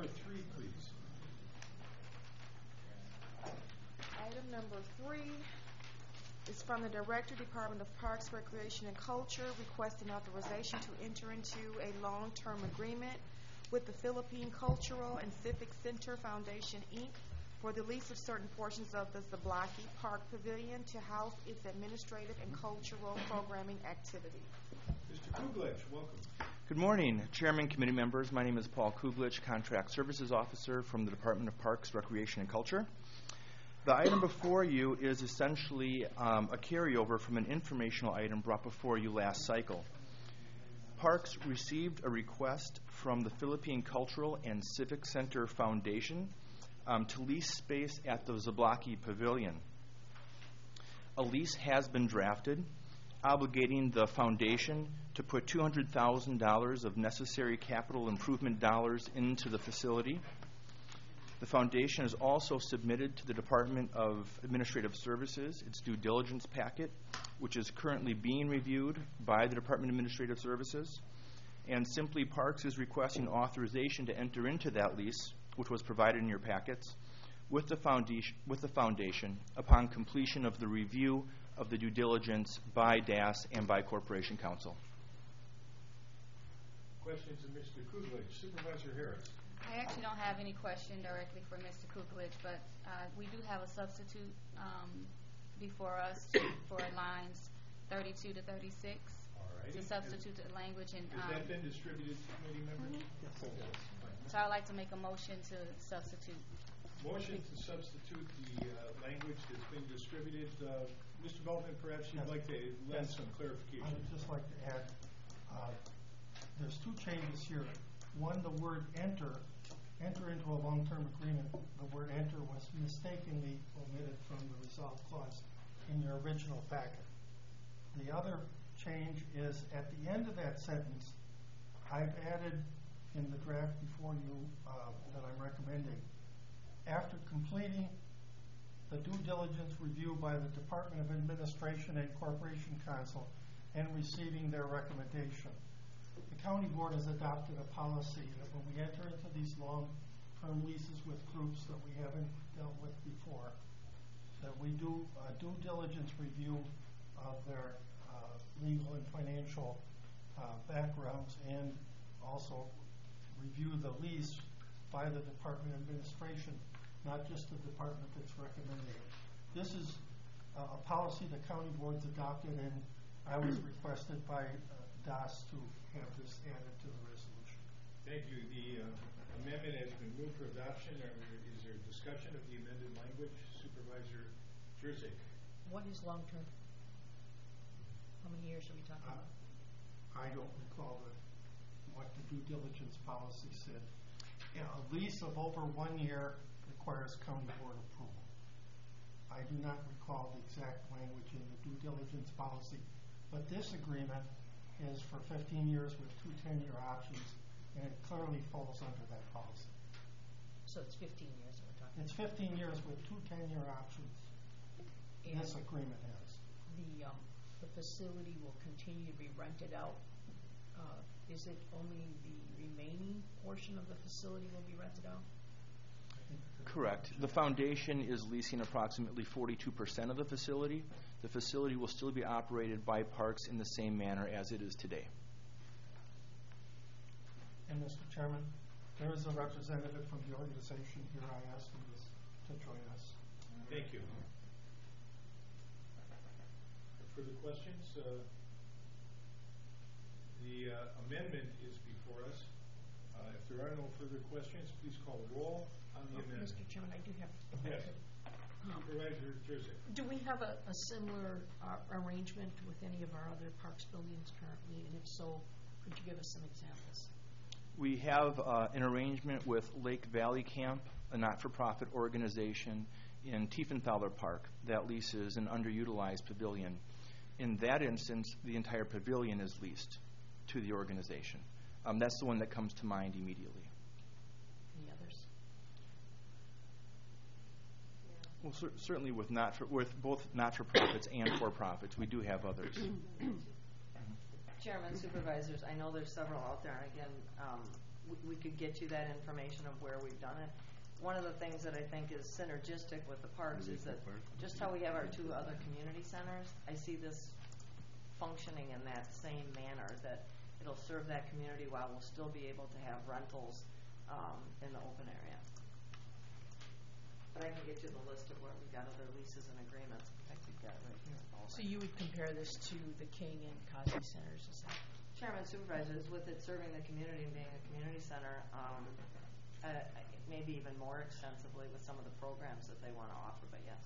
number 3, please. Item number 3 is from the Director, Department of Parks, Recreation, and Culture, requesting authorization to enter into a long-term agreement with the Philippine Cultural and Civic Center Foundation, Inc., for the lease of certain portions of the Zablocki Park Pavilion to house its administrative and cultural programming activity. Mr. Kuglich, welcome. Good morning, Chairman, committee members. My name is Paul Kuglich, Contract Services Officer from the Department of Parks, Recreation, and Culture. The item before you is essentially a carryover from an informational item brought before you last cycle. Parks received a request from the Philippine Cultural and Civic Center Foundation to lease space at the Zablocki Pavilion. A lease has been drafted, obligating the foundation to put $200,000 of necessary capital improvement dollars into the facility. The foundation has also submitted to the Department of Administrative Services its due diligence packet, which is currently being reviewed by the Department of Administrative Services. And Simply Parks is requesting authorization to enter into that lease, which was provided in your packets, with the foundation upon completion of the review of the due diligence by DAS and by Corporation Counsel. Questions of Mr. Kuglich. Supervisor Harris. I actually don't have any question directly for Mr. Kuglich, but we do have a substitute before us for lines 32 to 36 to substitute the language. And has that been distributed to committee members? Yes. So I'd like to make a motion to substitute. Motion to substitute the language that's been distributed. Mr. Beltman, perhaps you'd like to lend some clarification. I would just like to add, there's two changes here. One, the word enter into a long-term agreement. The word enter was mistakenly omitted from the resolve clause in your original packet. The other change is at the end of that sentence, I've added in the draft before you that I'm recommending, after completing the due diligence review by the Department of Administration and Corporation Counsel and receiving their recommendation, the County Board has adopted a policy that when we enter into these long-term leases with groups that we haven't dealt with before, that we do a due diligence review of their legal and financial backgrounds, and also review the lease by the Department of Administration, not just the department that's recommending it. This is a policy the County Board's adopted, and I was requested by DAS to have this added to the resolution. Thank you. The amendment has been moved for adoption. Is there discussion of the amended language? Supervisor Jerzik. What is long-term? How many years are we talking about? I don't recall what the due diligence policy said. Yeah, a lease of over 1 year requires County Board approval. I do not recall the exact language in the due diligence policy, but this agreement is for 15 years with 2 10-year options, and it clearly falls under that policy. So it's 15 years that we're talking about? It's 15 years with 2 10-year options. And this agreement has. The facility will continue to be rented out. Is it only the remaining portion of the facility will be rented out? Correct. The foundation is leasing approximately 42% of the facility. The facility will still be operated by Parks in the same manner as it is today. And Mr. Chairman, there is a representative from the organization here. I asked him to join us. Thank you. Further questions? The amendment is before us. If there are no further questions, please call the roll on the amendment. Mr. Chairman, I do have. Yes. Supervisor Jerzik. Do we have a similar arrangement with any of our other parks buildings currently? And if so, could you give us some examples? We have an arrangement with Lake Valley Camp, a not-for-profit organization in Tiefenthaler Park that leases an underutilized pavilion. In that instance, the entire pavilion is leased to the organization. That's the one that comes to mind immediately. Any others? Well, certainly with both not-for-profits and for-profits, we do have others. Chairman, supervisors, I know there's several out there. Again, we could get you that information of where we've done it. One of the things that I think is synergistic with the parks is that just how we have our 2 other community centers, I see this functioning in that same manner, that it'll serve that community while we'll still be able to have rentals in the open area. But I can get you the list of where we've got other leases and agreements. In fact, we've got it right here. So you would compare this to the King and Cosby centers, is that? Chairman Supervisors, with it serving the community and being a community center, maybe even more extensively with some of the programs that they want to offer, but yes.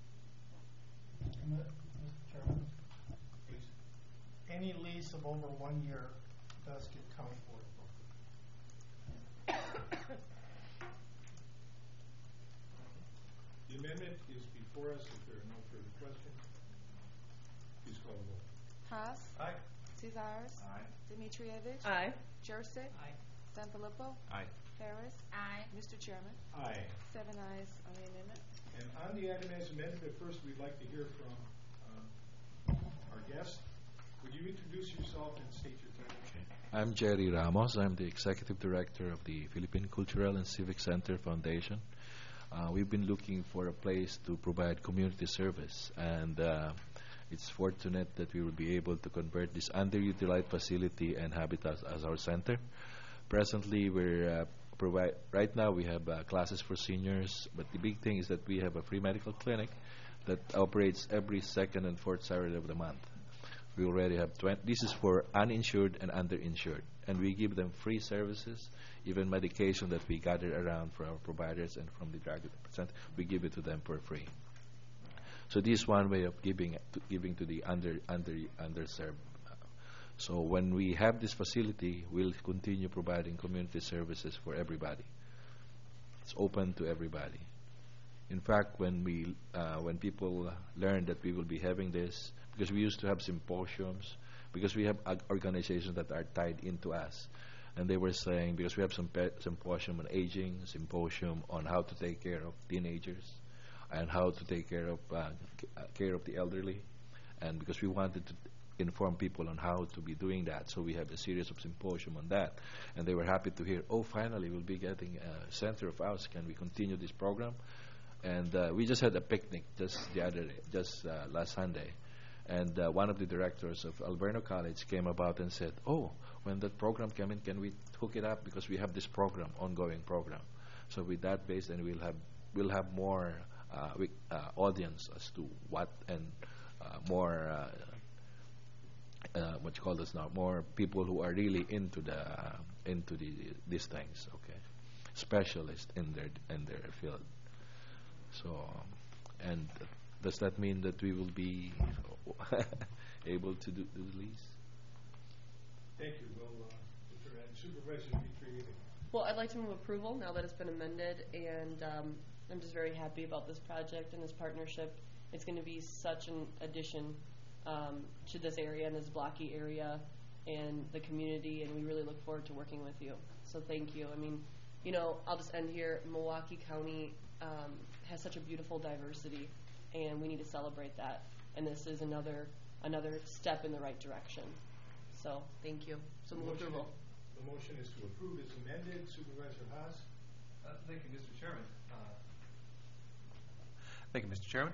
Mr. Chairman, Please. any lease of over 1 year does get county board approval. The amendment is before us. If there are no further questions, please call the roll. Haas. Aye. Cesar's. Aye. Dimitrievich. Aye. Jurassic. Aye. Sanfilippo. Aye. Harris. Aye. Mr. Chairman, Aye. 7 ayes on the amendment. And on the item as amended, but first we'd like to hear from our guest. Would you introduce yourself and state your title? I'm Jerry Ramos. I'm the Executive Director of the Philippine Cultural and Civic Center Foundation. We've been looking for a place to provide community service, and it's fortunate that we will be able to convert this underutilized facility and habitat as our center. Presently, right now we have classes for seniors, but the big thing is that we have a free medical clinic that operates every second and fourth Saturday of the month. We already have this is for uninsured and underinsured, and we give them free services, even medication that we gather around for our providers and from the drug percent, we give it to them for free. So this is one way of giving to the underserved. So when we have this facility, we'll continue providing community services for everybody. It's open to everybody. In fact, when people learn that we will be having this, because we used to have symposiums, because we have organizations that are tied into us, and they were saying, because we have some symposium on aging, symposium on how to take care of teenagers, and how to take care of the elderly, and because we wanted to inform people on how to be doing that, so we have a series of symposium on that, and they were happy to hear, oh, finally we'll be getting a center of ours. Can we continue this program? And we just had a picnic just last Sunday, and one of the directors of Alverno College came about and said, oh, when that program came in, can we hook it up, because we have this program, ongoing program. So with that base, then we'll have more audience as to what, and more what you call this now, more people who are really into these things, okay, specialists in their field. So, and does that mean that we will be able to do the lease? Thank you. Well, Supervisor Dimitrievich. Well, I'd like to move approval now that it's been amended, and I'm just very happy about this project and this partnership. It's going to be such an addition to this area and this blocky area and the community, and we really look forward to working with you. So thank you. I mean, I'll just end here. Milwaukee County has such a beautiful diversity, and we need to celebrate that. And this is another step in the right direction. So thank you. So move approval. The motion is to approve as amended. Supervisor Haas. Thank you, Mr. Chairman. Thank you, Mr. Chairman.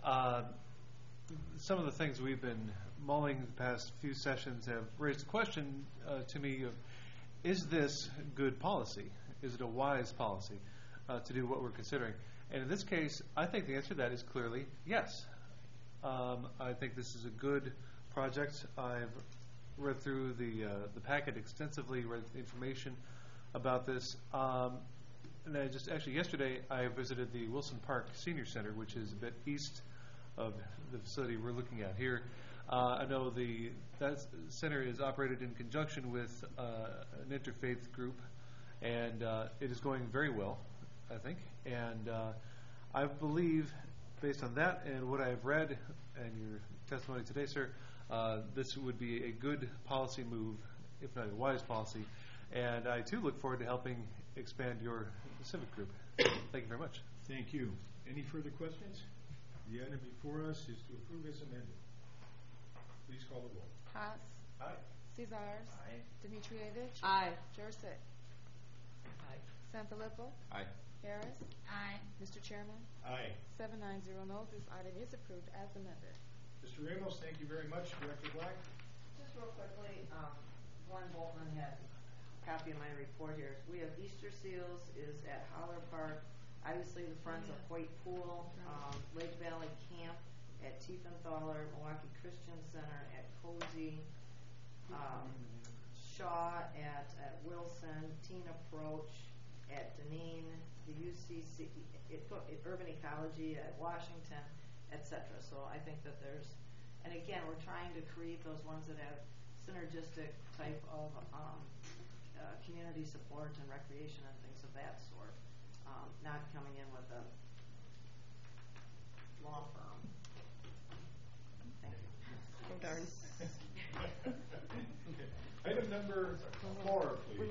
Some of the things we've been mulling the past few sessions have raised a question to me of, is this good policy? Is it a wise policy to do what we're considering? And in this case, I think the answer to that is clearly yes. I think this is a good project. I've read through the packet extensively, read information about this. And actually yesterday I visited the Wilson Park Senior Center, which is a bit east of the facility we're looking at here. I know that center is operated in conjunction with an interfaith group, and it is going very well, I think. And I believe, based on that and what I've read and your testimony today, sir, this would be a good policy move, if not a wise policy. And I, too, look forward to helping expand your civic group. Thank you very much. Thank you. Any further questions? The item before us is to approve as amended. Please call the roll. Haas. Aye. Cesar's. Aye. Dimitrievich. Aye. Jurassic. Aye. Sanfilippo? Aye. Harris? Aye. Mr. Chairman? Aye. 790 no. This item is approved as amended. Mr. Ramos, thank you very much. Director Black? Just real quickly, Glenn Boltman had a copy of my report here. We have Easter seals is at Holler Park, obviously the Friends of White Pool, Lake Valley Camp at Tiefenthaler, Milwaukee Christian Center at Cozy, Shaw at Wilson, Teen Approach at Deneen, the UCC, Urban Ecology at Washington, etc. So I think that there's, and again, we're trying to create those ones that have synergistic type of community support and recreation and things of that sort, not coming in with a law firm. Thank you. Oh, darn. Okay. Item number 4, please.